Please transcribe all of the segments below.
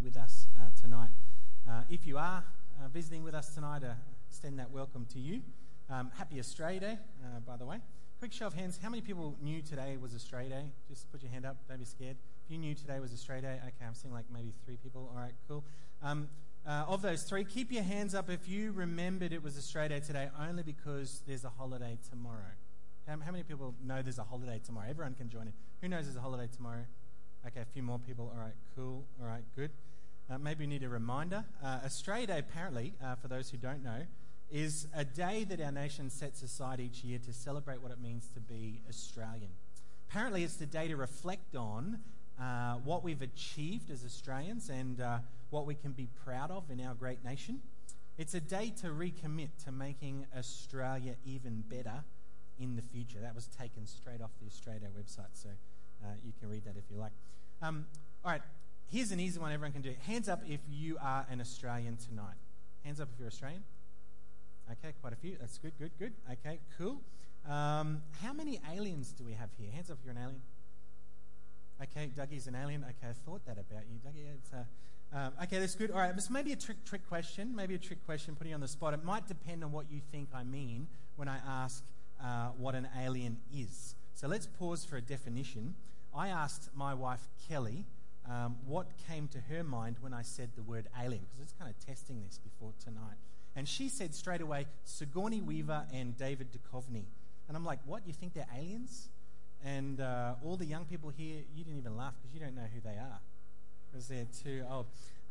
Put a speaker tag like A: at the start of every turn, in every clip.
A: with us tonight. If you are visiting with us tonight, extend that welcome to you. Happy Australia Day, by the way. Quick show of hands, how many people knew today was Australia Day? Just put your hand up, don't be scared. If you knew today was Australia Day, okay, I'm seeing like maybe 3 people. All right, cool. Of those 3, keep your hands up if you remembered it was Australia Day today, only because there's a holiday tomorrow. How many people know there's a holiday tomorrow? Everyone can join in. Who knows there's a holiday tomorrow? Okay, a few more people. All right, cool. All right, good. Maybe we need a reminder. Australia Day, apparently, for those who don't know, is a day that our nation sets aside each year to celebrate what it means to be Australian. Apparently, it's the day to reflect on what we've achieved as Australians and what we can be proud of in our great nation. It's a day to recommit to making Australia even better in the future. That was taken straight off the Australia website, so you can read that if you like. All right, here's an easy one everyone can do. Hands up if you are an Australian tonight. Hands up if you're Australian. Okay, quite a few. That's good. Okay, cool. How many aliens do we have here? Hands up if you're an alien. Okay, Dougie's an alien. Okay, I thought that about you, Dougie. Okay, that's good. All right, this may be a trick question. Maybe a trick question, putting you on the spot. It might depend on what you think I mean when I ask what an alien is. So let's pause for a definition. I asked my wife, Kelly, what came to her mind when I said the word alien, because I was kind of testing this before tonight. And she said straight away, Sigourney Weaver and David Duchovny. And I'm like, what, you think they're aliens? And all the young people here, you didn't even laugh because you don't know who they are, because they're too old.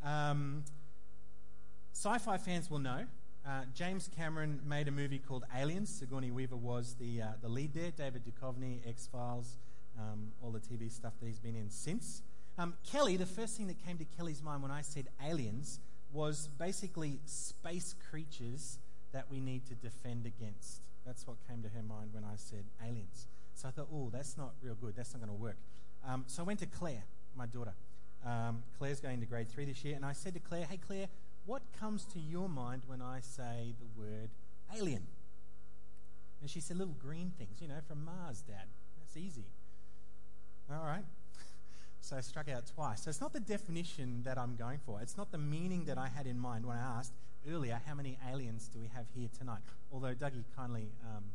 A: Sci-fi fans will know. James Cameron made a movie called Aliens. Sigourney Weaver was the lead there. David Duchovny, X-Files, all the TV stuff that he's been in since. Kelly, the first thing that came to Kelly's mind when I said aliens was basically space creatures that we need to defend against. That's what came to her mind when I said aliens. So I thought, oh, that's not real good. That's not going to work. So I went to Claire, my daughter. Claire's going to grade 3 this year. And I said to Claire, hey, Claire, what comes to your mind when I say the word alien? And she said, little green things, from Mars, Dad. That's easy. All right. So I struck out twice. So it's not the definition that I'm going for. It's not the meaning that I had in mind when I asked earlier, how many aliens do we have here tonight? Although Dougie kindly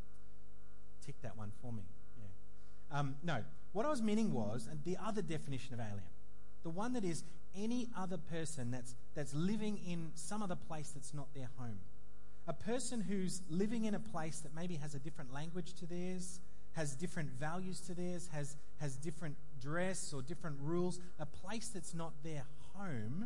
A: ticked that one for me. Yeah. No, what I was meaning was the other definition of alien. The one that is any other person that's living in some other place that's not their home. A person who's living in a place that maybe has a different language to theirs, has different values to theirs, has different dress or different rules, a place that's not their home,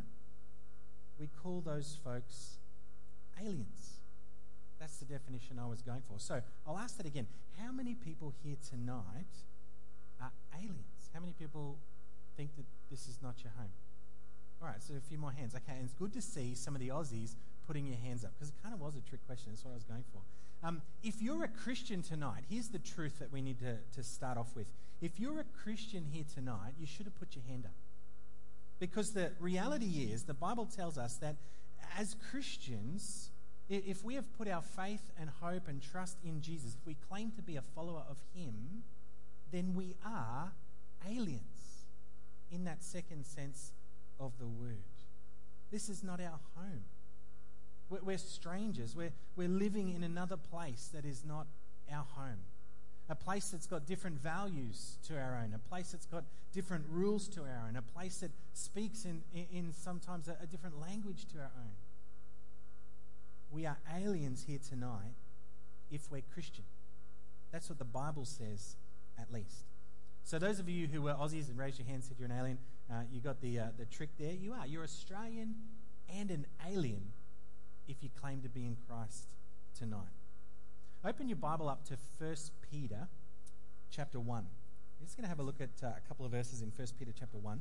A: we call those folks aliens. That's the definition I was going for. So I'll ask that again. How many people here tonight are aliens? How many people think that this is not your home? All right, so a few more hands. Okay, and it's good to see some of the Aussies putting your hands up, because it kind of was a trick question. That's what I was going for. If you're a Christian tonight, here's the truth that we need to start off with. If you're a Christian here tonight, you should have put your hand up. Because the reality is, the Bible tells us that as Christians, if we have put our faith and hope and trust in Jesus, if we claim to be a follower of him, then we are aliens in that second sense of the word. This is not our home. We're strangers. We're living in another place that is not our home. A place that's got different values to our own. A place that's got different rules to our own. A place that speaks in sometimes a different language to our own. We are aliens here tonight if we're Christian. That's what the Bible says, at least. So those of you who were Aussies and raised your hands if you're an alien, you got the trick there. You are. You're Australian and an alien if you claim to be in Christ tonight. Open your Bible up to 1 Peter chapter 1. We're just going to have a look at a couple of verses in 1 Peter chapter 1.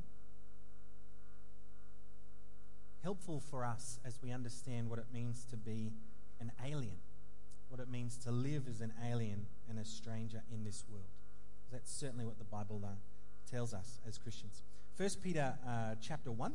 A: Helpful for us as we understand what it means to be an alien, what it means to live as an alien and a stranger in this world. That's certainly what the Bible tells us as Christians. 1 Peter chapter 1.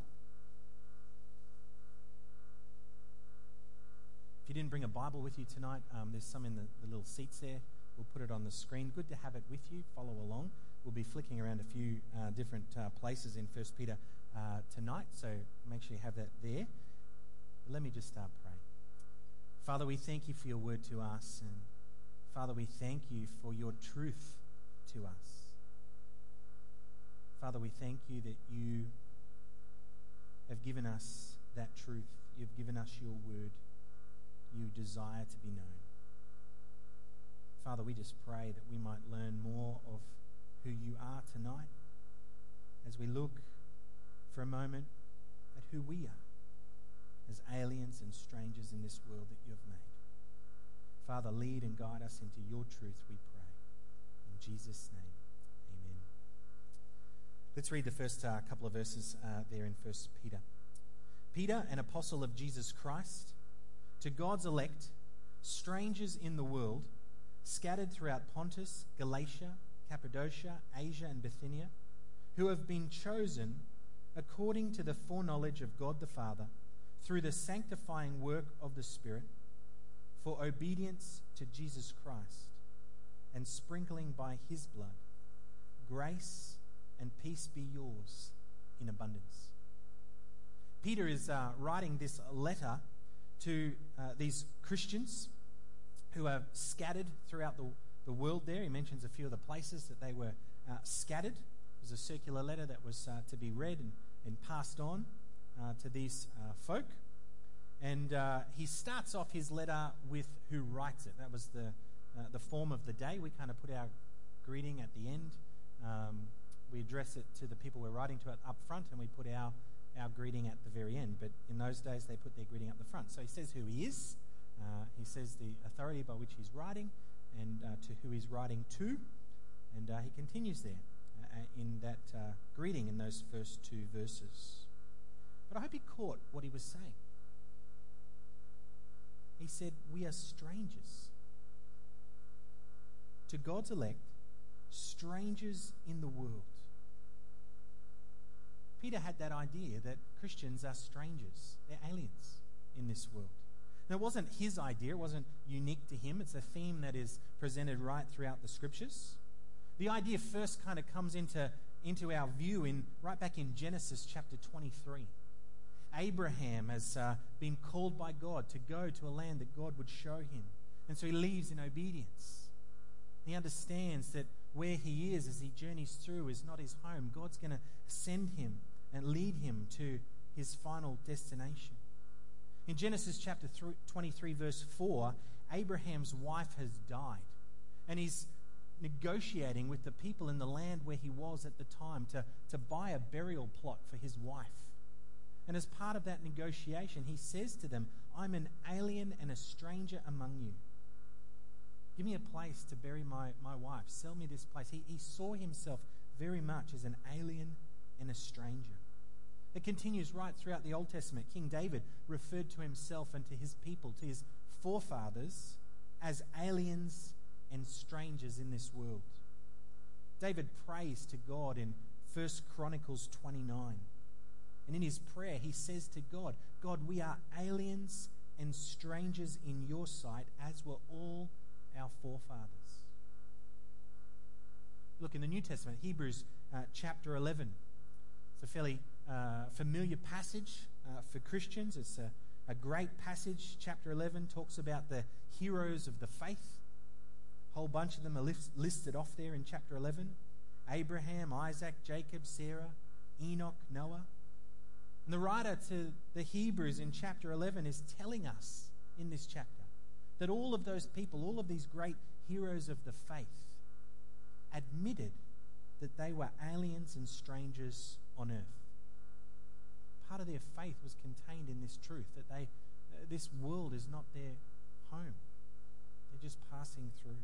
A: If you didn't bring a Bible with you tonight, there's some in the little seats there. We'll put it on the screen. Good to have it with you. Follow along. We'll be flicking around a few different places in 1 Peter tonight, so make sure you have that there. But let me just start praying. Father, we thank you for your word to us, and Father, we thank you for your truth to us. Father, we thank you that you have given us that truth. You've given us your word. You desire to be known. Father, we just pray that we might learn more of who you are tonight as we look for a moment at who we are as aliens and strangers in this world that you have made. Father, lead and guide us into your truth, we pray. In Jesus' name, amen. Let's read the first couple of verses there in 1 Peter. Peter, an apostle of Jesus Christ, to God's elect, strangers in the world, scattered throughout Pontus, Galatia, Cappadocia, Asia, and Bithynia, who have been chosen according to the foreknowledge of God the Father, through the sanctifying work of the Spirit, for obedience to Jesus Christ, and sprinkling by his blood, grace and peace be yours in abundance. Peter is writing this letter to these Christians who are scattered throughout the world there. He mentions a few of the places that they were scattered. It was a circular letter that was to be read and passed on to these folk. And he starts off his letter with who writes it. That was the form of the day. We kind of put our greeting at the end. We address it to the people we're writing to up front, and we put our greeting at the very end. But in those days, they put their greeting up the front. So he says who he is. He says the authority by which he's writing, and to who he's writing to. And he continues there in that greeting in those first two verses. But I hope he caught what he was saying. He said, we are strangers. To God's elect, strangers in the world. Peter had that idea that Christians are strangers. They're aliens in this world. Now, it wasn't his idea. It wasn't unique to him. It's a theme that is presented right throughout the Scriptures. The idea first kind of comes into our view right back in Genesis chapter 23. Abraham has been called by God to go to a land that God would show him. And so he leaves in obedience. He understands that where he is as he journeys through is not his home. God's going to send him and lead him to his final destination. In Genesis chapter 23, verse 4, Abraham's wife has died. And he's negotiating with the people in the land where he was at the time to buy a burial plot for his wife. And as part of that negotiation, he says to them, I'm an alien and a stranger among you. Give me a place to bury my wife. Sell me this place. He saw himself very much as an alien and a stranger. It continues right throughout the Old Testament. King David referred to himself and to his people, to his forefathers, as aliens and strangers in this world. David prays to God in 1 Chronicles 29. And in his prayer, he says to God, God, we are aliens and strangers in your sight, as were all our forefathers. Look in the New Testament, Hebrews chapter 11. It's a fairly familiar passage for Christians. It's a great passage. Chapter 11 talks about the heroes of the faith. A whole bunch of them are listed off there in chapter 11. Abraham, Isaac, Jacob, Sarah, Enoch, Noah. And the writer to the Hebrews in chapter 11 is telling us in this chapter that all of those people, all of these great heroes of the faith, admitted that they were aliens and strangers on earth. Part of their faith was contained in this truth, that this world is not their home. They're just passing through.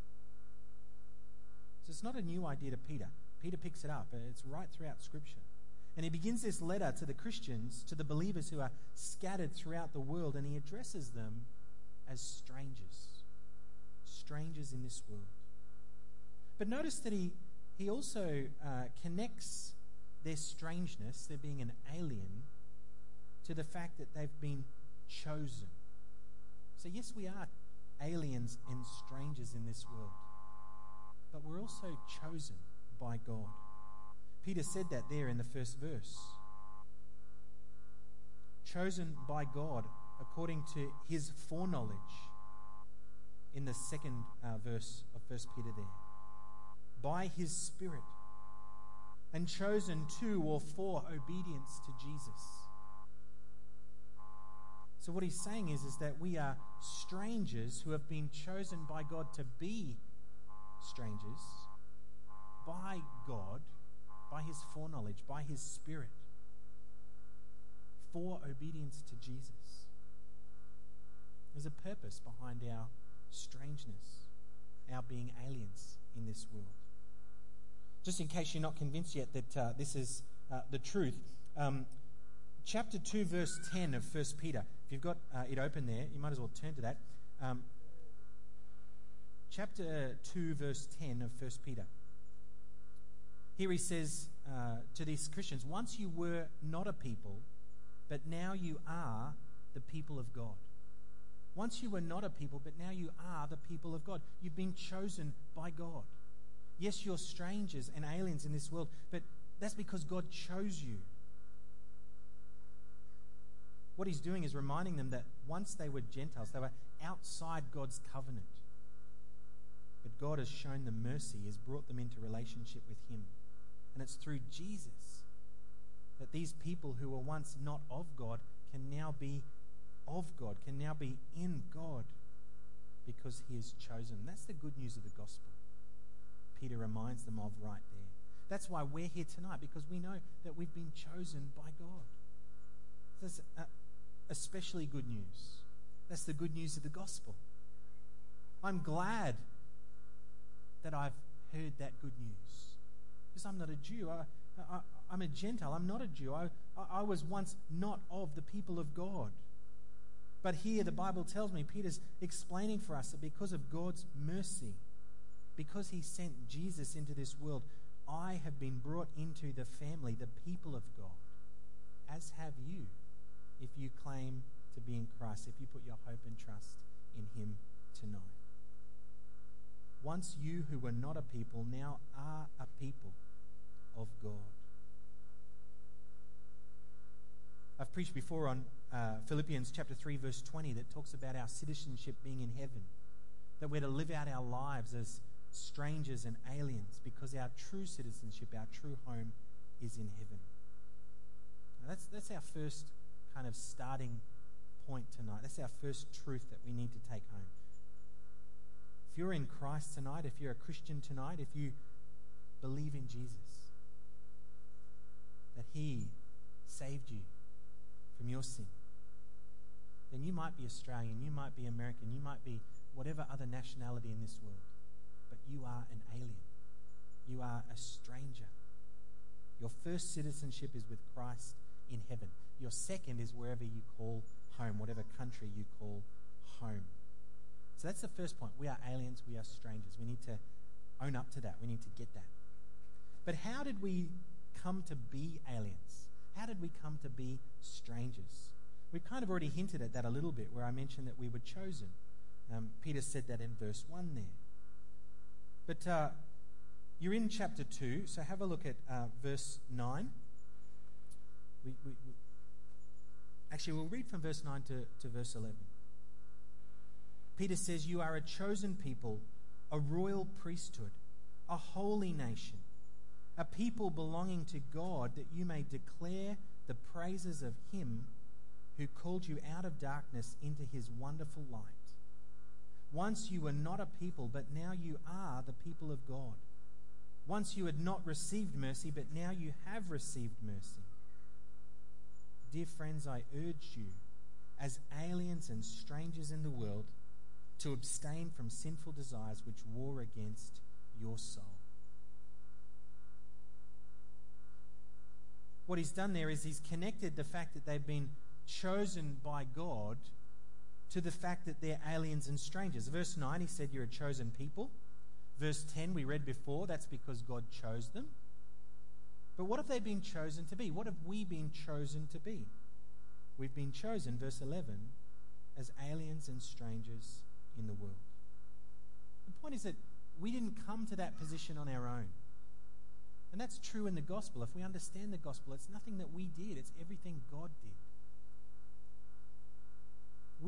A: So it's not a new idea to Peter. Peter picks it up. It's right throughout Scripture. And he begins this letter to the Christians, to the believers who are scattered throughout the world, and he addresses them as strangers. Strangers in this world. But notice that he also connects their strangeness, their being an alien, to the fact that they've been chosen. So yes, we are aliens and strangers in this world, but we're also chosen by God. Peter said that there in the first verse. chosen by God according to his foreknowledge in the second verse of 1 Peter there. By his Spirit, and chosen to or for obedience to Jesus. So what he's saying is that we are strangers who have been chosen by God to be strangers by God, by his foreknowledge, by his Spirit, for obedience to Jesus. There's a purpose behind our strangeness, our being aliens in this world. Just in case you're not convinced yet that this is the truth, chapter 2, verse 10 of 1 Peter. If you've got it open there, you might as well turn to that. Chapter 2, verse 10 of 1 Peter. Here he says to these Christians, once you were not a people, but now you are the people of God. Once you were not a people, but now you are the people of God. You've been chosen by God. Yes, you're strangers and aliens in this world, but that's because God chose you. What he's doing is reminding them that once they were Gentiles, they were outside God's covenant. But God has shown them mercy, has brought them into relationship with him. And it's through Jesus that these people who were once not of God can now be of God, can now be in God because he has chosen. That's the good news of the gospel. Peter reminds them of right there. That's why we're here tonight, because we know that we've been chosen by God. That's especially good news. That's the good news of the gospel. I'm glad that I've heard that good news, because I'm not a Jew. I'm a Gentile. I'm not a Jew. I was once not of the people of God. But here the Bible tells me, Peter's explaining for us that because of God's mercy, because he sent Jesus into this world, I have been brought into the family, the people of God, as have you, if you claim to be in Christ, if you put your hope and trust in him tonight. Once you who were not a people now are a people of God. I've preached before on Philippians chapter 3 verse 20 that talks about our citizenship being in heaven, that we're to live out our lives as strangers and aliens because our true citizenship, our true home is in heaven. Now that's our first kind of starting point tonight. That's our first truth that we need to take home. If you're in Christ tonight, if you're a Christian tonight, if you believe in Jesus, that he saved you from your sin, then you might be Australian, you might be American, you might be whatever other nationality in this world, but you are an alien. You are a stranger. Your first citizenship is with Christ in heaven. Your second is wherever you call home, whatever country you call home. So that's the first point. We are aliens, we are strangers. We need to own up to that. We need to get that. But how did we come to be aliens? How did we come to be strangers? We've kind of already hinted at that a little bit where I mentioned that we were chosen. Peter said that in verse 1 there. But you're in chapter 2, so have a look at verse 9. Actually, we'll read from verse 9 to verse 11. Peter says, you are a chosen people, a royal priesthood, a holy nation, a people belonging to God, that you may declare the praises of him who called you out of darkness into his wonderful light. Once you were not a people, but now you are the people of God. Once you had not received mercy, but now you have received mercy. Dear friends, I urge you, as aliens and strangers in the world, to abstain from sinful desires which war against your soul. What he's done there is he's connected the fact that they've been chosen by God to the fact that they're aliens and strangers. Verse 9, he said you're a chosen people. Verse 10, we read before, that's because God chose them. But what have they been chosen to be? What have we been chosen to be? We've been chosen, verse 11, as aliens and strangers in the world. The point is that we didn't come to that position on our own. And that's true in the gospel. If we understand the gospel, it's nothing that we did. It's everything God did.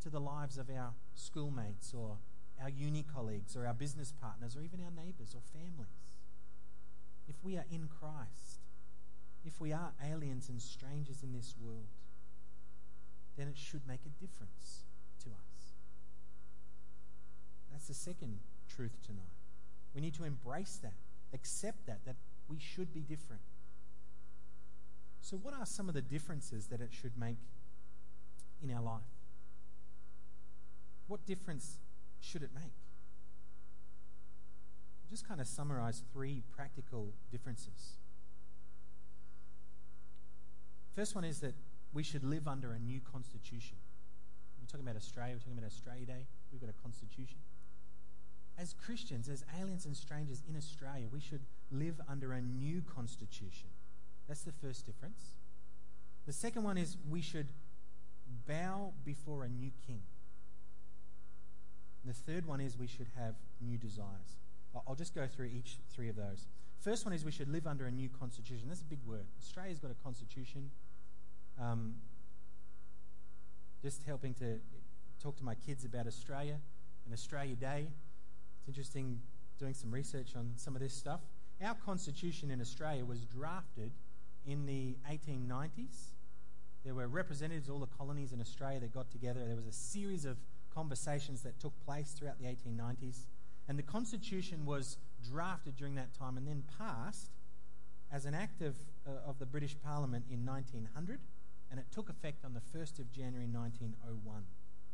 A: to the lives of our schoolmates or our uni colleagues or our business partners or even our neighbours or families. If we are in Christ, if we are aliens and strangers in this world, then it should make a difference to us. That's the second truth tonight. We need to embrace that, accept that we should be different. So what are some of the differences that it should make in our life? What difference should it make? I'll just kind of summarize 3 practical differences. First one is that we should live under a new constitution. We're talking about Australia, we're talking about Australia Day. We've got a constitution. As Christians, as aliens and strangers in Australia, we should live under a new constitution. That's the first difference. The second one is we should bow before a new king. And the third one is we should have new desires. I'll just go through each 3 of those. First one is we should live under a new constitution. That's a big word. Australia's got a constitution. Just helping to talk to my kids about Australia and Australia Day. It's interesting doing some research on some of this stuff. Our constitution in Australia was drafted in the 1890s. There were representatives of all the colonies in Australia that got together. There was a series of conversations that took place throughout the 1890s. And the constitution was drafted during that time and then passed as an act of the British Parliament in 1900. And it took effect on the 1st of January 1901.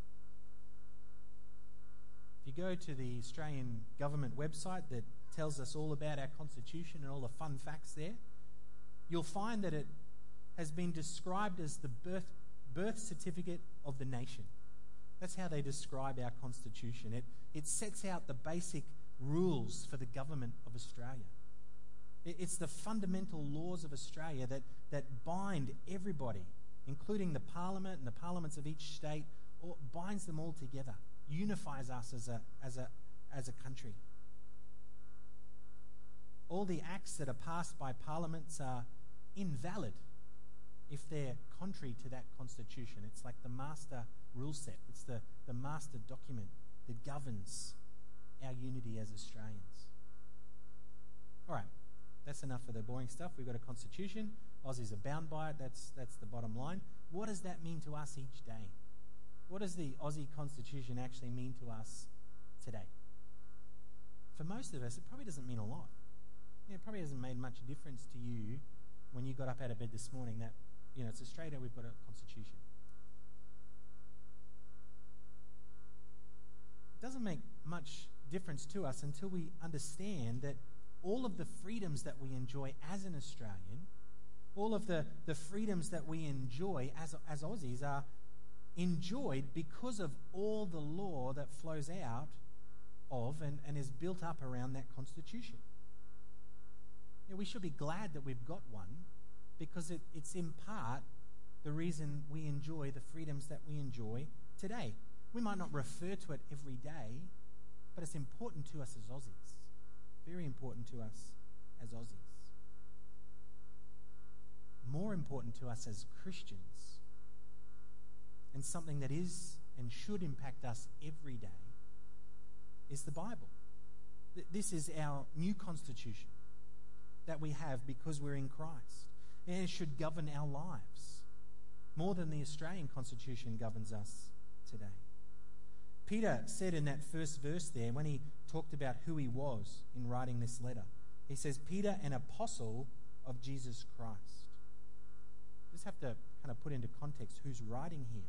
A: If you go to the Australian government website that tells us all about our constitution and all the fun facts there, you'll find that it has been described as the birth certificate of the nation. That's how they describe our constitution. It sets out the basic rules for the government of Australia. It's the fundamental laws of Australia that bind everybody, including the parliament and the parliaments of each state, binds them all together, unifies us as a country. All the acts that are passed by parliaments are invalid if they're contrary to that constitution. It's like the master rule set. It's the master document that governs our unity as Australians. All right, that's enough of the boring stuff. We've got a constitution. Aussies are bound by it. That's the bottom line. What does that mean to us each day? What does the Aussie constitution actually mean to us today? For most of us, it probably doesn't mean a lot. It probably hasn't made much difference to you when you got up out of bed this morning that, it's Australia, we've got a constitution. It doesn't make much difference to us until we understand that all of the freedoms that we enjoy as an Australian, all of the freedoms that we enjoy as Aussies are enjoyed because of all the law that flows out of and is built up around that constitution. We should be glad that we've got one because it's in part the reason we enjoy the freedoms that we enjoy today. We might not refer to it every day, but it's important to us as Aussies. Very important to us as Aussies. More important to us as Christians, and something that is and should impact us every day, is the Bible. This is our new constitution that we have because we're in Christ. And it should govern our lives more than the Australian constitution governs us today. Peter said in that first verse there, when he talked about who he was in writing this letter, he says, Peter, an apostle of Jesus Christ. Just have to kind of put into context who's writing here.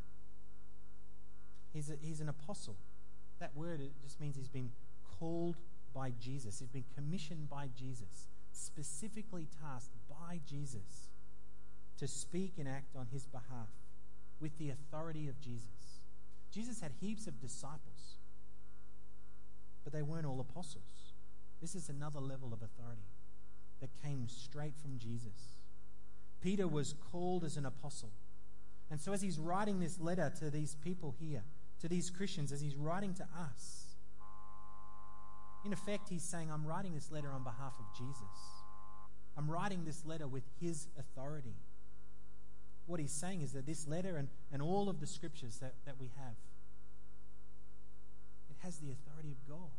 A: He's an apostle. That word, it just means he's been called by Jesus. He's been commissioned by Jesus, specifically tasked by Jesus to speak and act on his behalf with the authority of Jesus. Jesus had heaps of disciples, but they weren't all apostles. This is another level of authority that came straight from Jesus. Peter was called as an apostle. And so as he's writing this letter to these people here, to these Christians, as he's writing to us, in effect, he's saying, I'm writing this letter on behalf of Jesus. I'm writing this letter with his authority. What he's saying is that this letter and all of the scriptures that we have has the authority of God.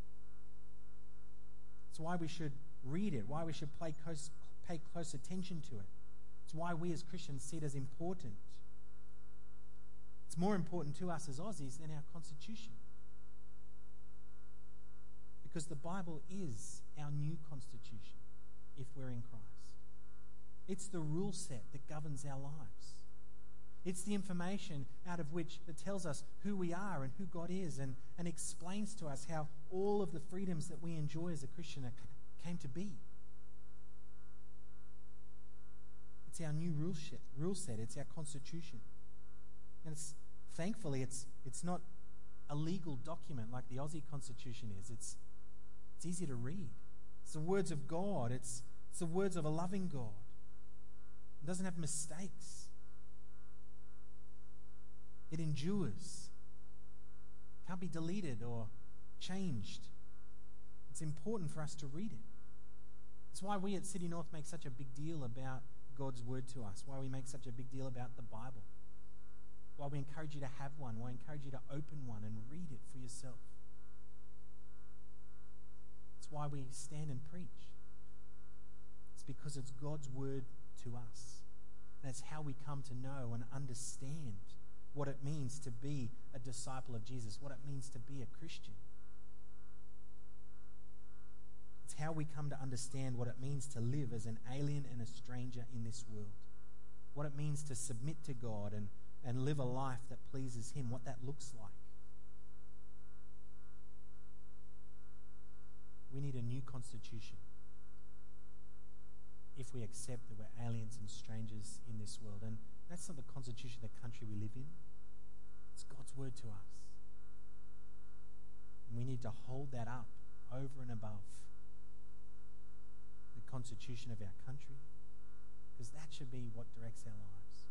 A: It's why we should read it, why we should pay close attention to it. It's why we as Christians see it as important. It's more important to us as Aussies than our constitution. Because the Bible is our new constitution if we're in Christ. It's the rule set that governs our lives. It's the information out of which that tells us who we are and who God is, and explains to us how all of the freedoms that we enjoy as a Christian came to be. It's our new rule set. It's our constitution. And thankfully, it's not a legal document like the Aussie Constitution is. It's easy to read. It's the words of God. It's the words of a loving God. It doesn't have mistakes. It endures. Can't be deleted or changed. It's important for us to read it. It's why we at City North make such a big deal about God's word to us, why we make such a big deal about the Bible, why we encourage you to have one, why we encourage you to open one and read it for yourself. It's why we stand and preach. It's because it's God's word to us. And it's how we come to know and understand what it means to be a disciple of Jesus, what it means to be a Christian. It's how we come to understand what it means to live as an alien and a stranger in this world, what it means to submit to God and live a life that pleases Him, what that looks like. We need a new constitution if we accept that we're aliens and strangers in this world. And that's not the constitution of the country we live in. It's God's word to us. And we need to hold that up over and above the constitution of our country, because that should be what directs our lives.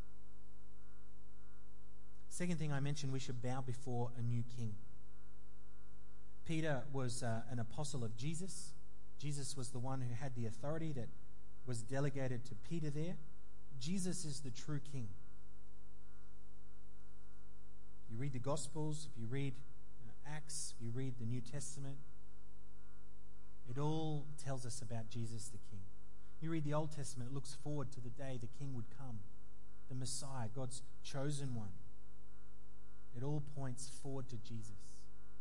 A: Second thing I mentioned, we should bow before a new king. Peter was an apostle of Jesus. Jesus was the one who had the authority that was delegated to Peter there. Jesus is the true king. You read the Gospels, if you read Acts, if you read the New Testament, it all tells us about Jesus the King. You read the Old Testament, it looks forward to the day the King would come, the Messiah, God's chosen one. It all points forward to Jesus.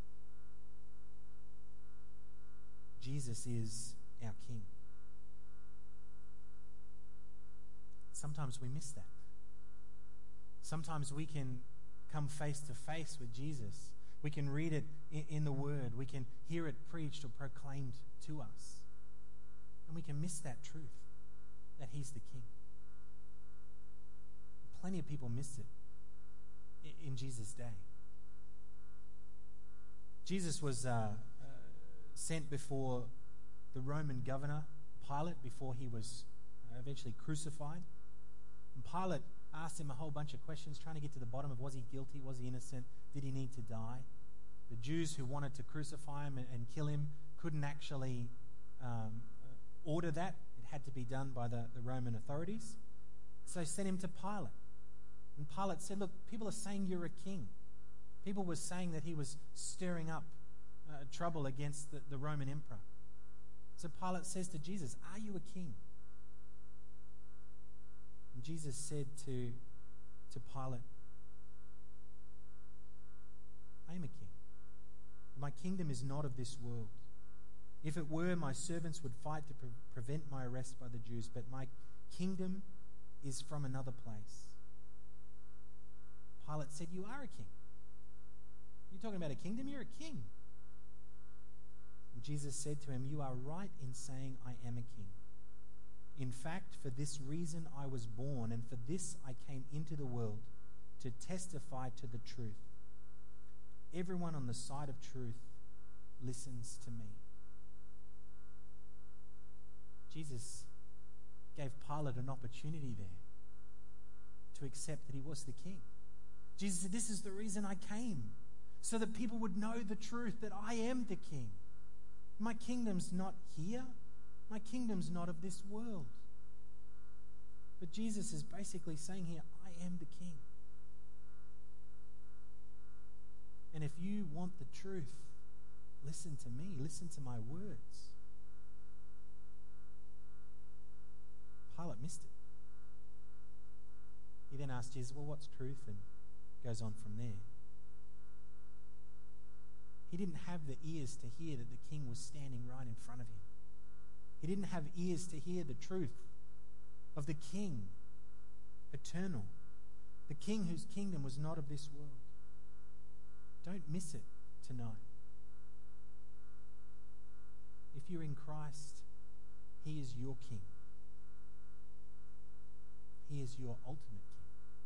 A: Jesus is our King. Sometimes we miss that. Sometimes we can come face to face with Jesus. We can read it in the Word. We can hear it preached or proclaimed to us. And we can miss that truth, that He's the King. Plenty of people miss it in Jesus' day. Jesus was sent before the Roman governor, Pilate, before he was eventually crucified. And Pilate asked him a whole bunch of questions, trying to get to the bottom of, was he guilty, was he innocent, did he need to die? The Jews who wanted to crucify him and kill him couldn't actually order that. It had to be done by the Roman authorities. So they sent him to Pilate. And Pilate said, look, people are saying you're a king. People were saying that he was stirring up trouble against the Roman emperor. So Pilate says to Jesus, are you a king? And Jesus said to Pilate, I am a king. My kingdom is not of this world. If it were, my servants would fight to prevent my arrest by the Jews, but my kingdom is from another place. Pilate said, you are a king. You're talking about a kingdom? You're a king. And Jesus said to him, you are right in saying I am a king. In fact, for this reason I was born, and for this I came into the world, to testify to the truth. Everyone on the side of truth listens to me. Jesus gave Pilate an opportunity there to accept that he was the king. Jesus said, this is the reason I came, so that people would know the truth, that I am the king. My kingdom's not here. My kingdom's not of this world. But Jesus is basically saying here, I am the king. And if you want want the truth, listen to me, listen to my words. Pilate missed it. He then asked Jesus, well, what's truth? And goes on from there. He didn't have the ears to hear that the king was standing right in front of him. He didn't have ears to hear the truth of the king, eternal, the king whose kingdom was not of this world. Don't miss it tonight. If you're in Christ, he is your king. He is your ultimate king.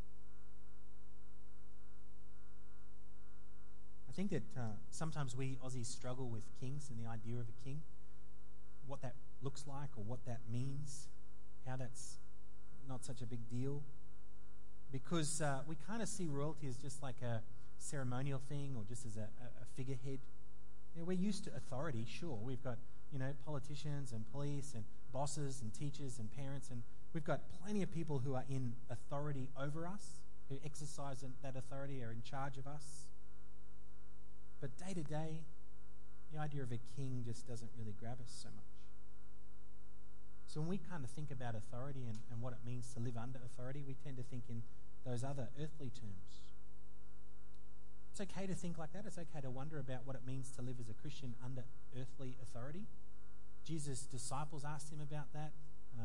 A: I think that sometimes we Aussies struggle with kings and the idea of a king, what that looks like or what that means, how that's not such a big deal, because we kind of see royalty as just like a ceremonial thing or just as a figurehead. You know, we're used to authority, sure. We've got, politicians and police and bosses and teachers and parents, and we've got plenty of people who are in authority over us, who exercise that authority, are in charge of us. But day to day, the idea of a king just doesn't really grab us so much. So when we kind of think about authority and what it means to live under authority, we tend to think in those other earthly terms. It's okay to think like that. It's okay to wonder about what it means to live as a Christian under earthly authority. Jesus' disciples asked him about that.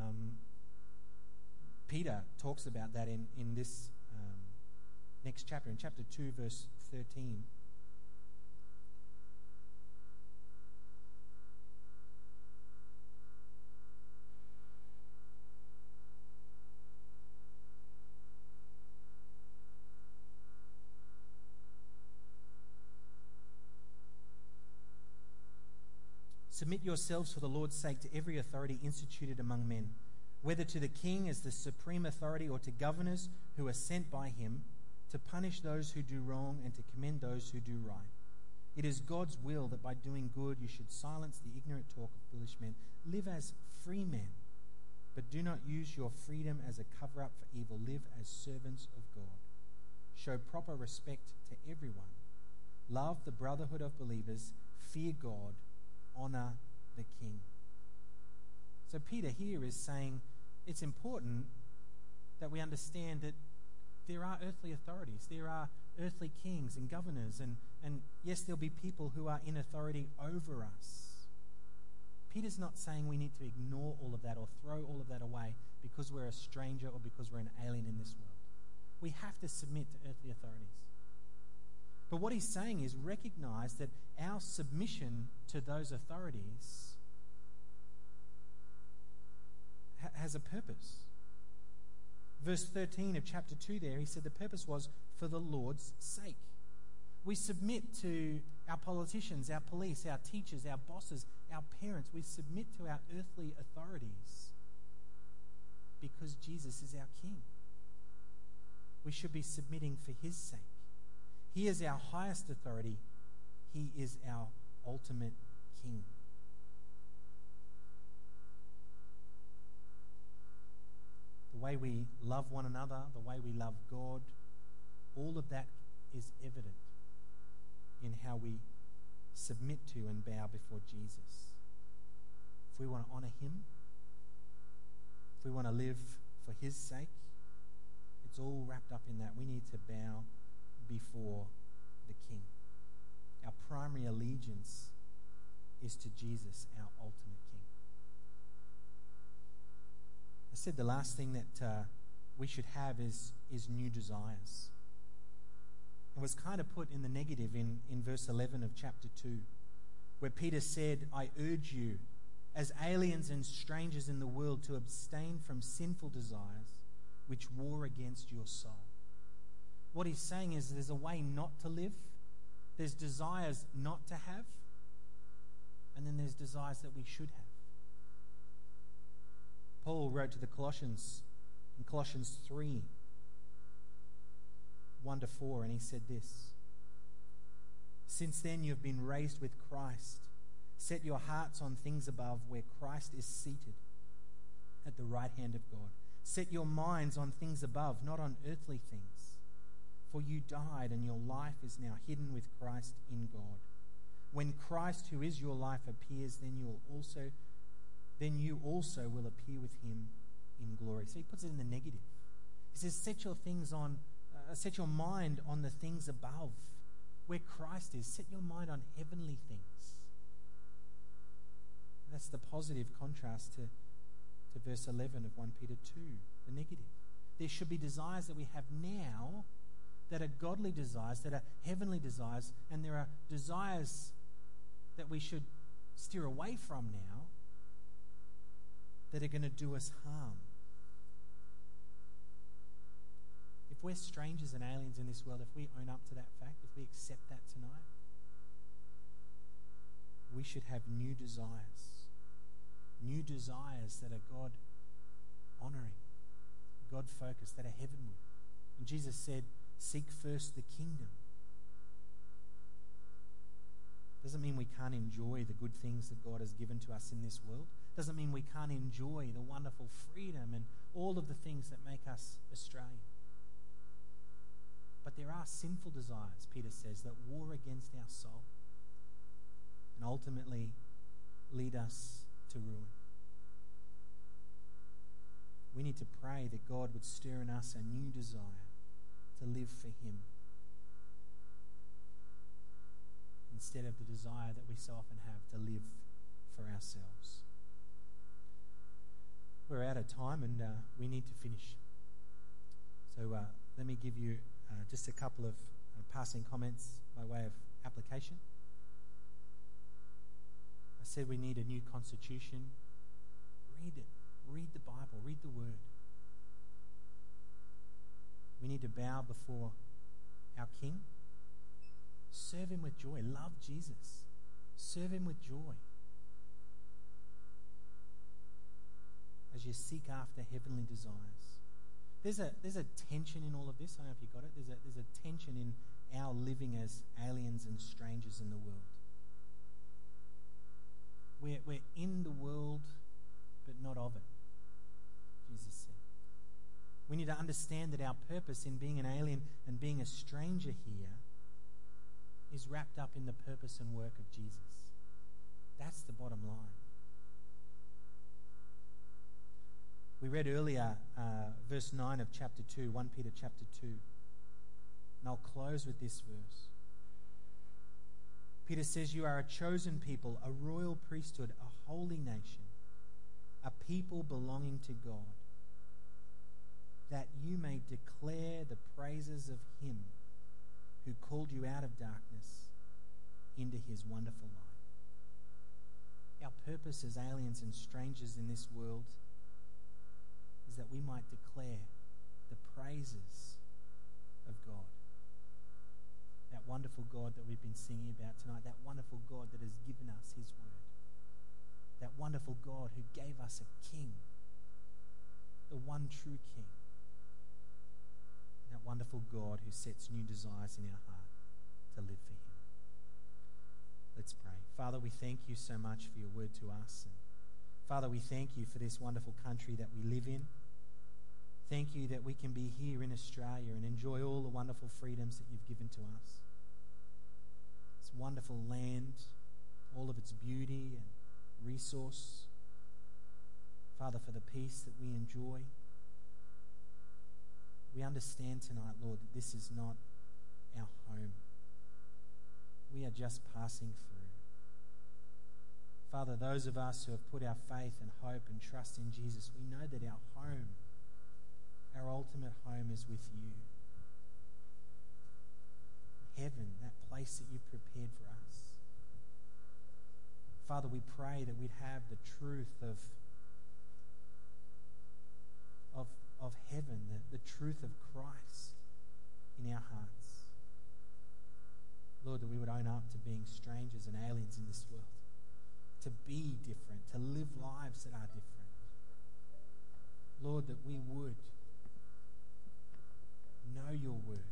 A: Peter talks about that in this next chapter, in chapter 2, verse 13. Submit yourselves for the Lord's sake to every authority instituted among men, whether to the king as the supreme authority or to governors who are sent by him to punish those who do wrong and to commend those who do right. It is God's will that by doing good you should silence the ignorant talk of foolish men. Live as free men, but do not use your freedom as a cover-up for evil. Live as servants of God. Show proper respect to everyone. Love the brotherhood of believers. Fear God. Honor the king. So Peter here is saying it's important that we understand that there are earthly authorities, there are earthly kings and governors, and yes, there'll be people who are in authority over us. Peter's not saying we need to ignore all of that or throw all of that away because we're a stranger or because we're an alien in this world. We have to submit to earthly authorities. But what he's saying is recognize that our submission to those authorities has a purpose. Verse 13 of chapter 2 there, he said the purpose was for the Lord's sake. We submit to our politicians, our police, our teachers, our bosses, our parents. We submit to our earthly authorities because Jesus is our King. We should be submitting for his sake. He is our highest authority. He is our ultimate King. The way we love one another, the way we love God, all of that is evident in how we submit to and bow before Jesus. If we want to honor him, if we want to live for his sake, it's all wrapped up in that. We need to bow before the King. Our primary allegiance is to Jesus, our ultimate King. I said the last thing that we should have is new desires. It was kind of put in the negative in verse 11 of chapter 2, where Peter said, I urge you, as aliens and strangers in the world, to abstain from sinful desires which war against your soul. What he's saying is there's a way not to live, there's desires not to have, and then there's desires that we should have. Paul wrote to the Colossians in Colossians 3, 1-4, and he said this: Since then you have been raised with Christ. Set your hearts on things above, where Christ is seated at the right hand of God. Set your minds on things above, not on earthly things. For you died, and your life is now hidden with Christ in God. When Christ, who is your life, appears, then you also will appear with him in glory. So he puts it in the negative. He says, set your mind on the things above, where Christ is. Set your mind on heavenly things. And that's the positive contrast to verse 11 of 1 Peter 2, the negative. There should be desires that we have now that are godly desires, that are heavenly desires, and there are desires that we should steer away from now that are going to do us harm. If we're strangers and aliens in this world, if we own up to that fact, if we accept that tonight, we should have new desires that are God-honoring, God-focused, that are heavenward. And Jesus said, seek first the kingdom. Doesn't mean we can't enjoy the good things that God has given to us in this world. Doesn't mean we can't enjoy the wonderful freedom and all of the things that make us Australian. But there are sinful desires, Peter says, that war against our soul and ultimately lead us to ruin. We need to pray that God would stir in us a new desire to live for him instead of the desire that we so often have to live for ourselves. We're out of time and we need to finish. So let me give you just a couple of passing comments by way of application. I said we need a new constitution. Read it. Read the Bible. Read the Word. We need to bow before our King. Serve him with joy. Love Jesus. Serve him with joy. As you seek after heavenly desires. There's a tension in all of this. I don't know if you got it. There's a tension in our living as aliens and strangers in the world. We're in the world, but not of it, Jesus said. We need to understand that our purpose in being an alien and being a stranger here is wrapped up in the purpose and work of Jesus. That's the bottom line. We read earlier verse 9 of chapter 2, 1 Peter chapter 2. And I'll close with this verse. Peter says, you are a chosen people, a royal priesthood, a holy nation, a people belonging to God, that you may declare the praises of him who called you out of darkness into his wonderful light. Our purpose as aliens and strangers in this world is that we might declare the praises of God. That wonderful God that we've been singing about tonight, that wonderful God that has given us his word, that wonderful God who gave us a king, the one true king, that wonderful God who sets new desires in our heart to live for him. Let's pray. Father, we thank you so much for your word to us. And Father, we thank you for this wonderful country that we live in. Thank you that we can be here in Australia and enjoy all the wonderful freedoms that you've given to us. This wonderful land, all of its beauty and resource. Father, for the peace that we enjoy. We understand tonight, Lord, that this is not our home. We are just passing through. Father, those of us who have put our faith and hope and trust in Jesus, we know that our home, our ultimate home, is with you. Heaven, that place that you've prepared for us. Father, we pray that we'd have the truth of heaven, the truth of Christ in our hearts. Lord, that we would own up to being strangers and aliens in this world, to be different, to live lives that are different. Lord, that we would know your word,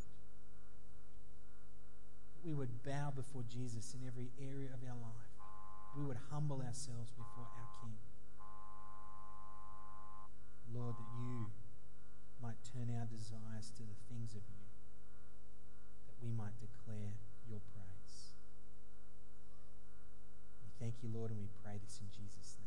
A: that we would bow before Jesus in every area of our life. We would humble ourselves before our King. Lord, that you might turn our desires to the things of you. might declare your praise. We thank you, Lord, and we pray this in Jesus' name.